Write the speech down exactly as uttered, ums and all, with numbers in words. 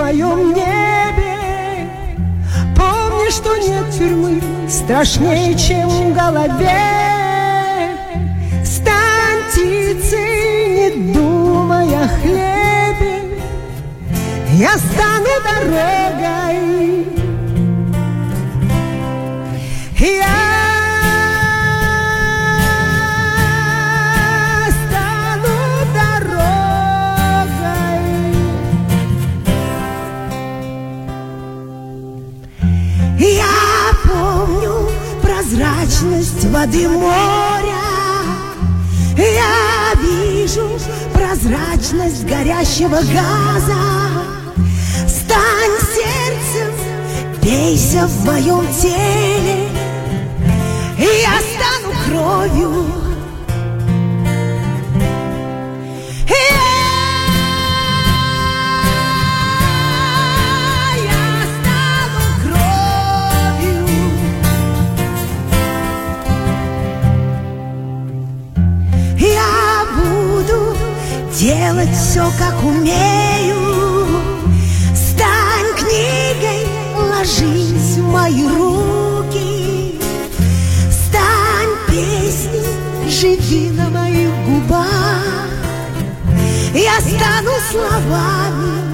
моем небе. Помни, что нет тюрьмы страшнее, чем в голове. Стань птицей, не думай о хлебе. Я стану дорогой. Я Я помню прозрачность воды моря. Я вижу прозрачность горящего газа. Стань сердцем, бейся в моем теле. Я стану кровью. Делать все, как умею. Стань книгой, ложись в мои руки. Стань песней, живи на моих губах. Я стану словами,